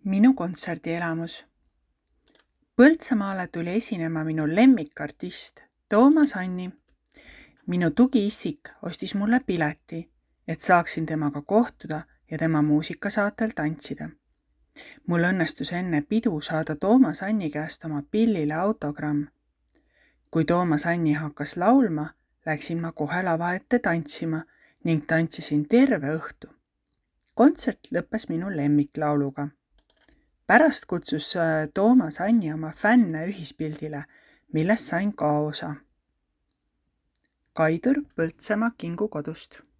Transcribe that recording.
Minu kontserdielamus. Põltsamaale tuli esinema minu lemmikartist Toomas Anni. Minu tugiisik ostis mulle pileti, et saaksin temaga kohtuda ja tema muusikasaatel tantsida. Mul õnnestus enne pidu saada Toomas Anni käest oma pillile autogramm. Kui Toomas Anni hakkas laulma, läksin ma kohe lava ette tantsima ning tantsisin terve õhtu. Kontsert lõppes minu lemmiklauluga. Pärast kutsus Toomas Anni oma fänne ühispildile, millest sain ka osa. Kaidur Põltsamaa Kingu kodust.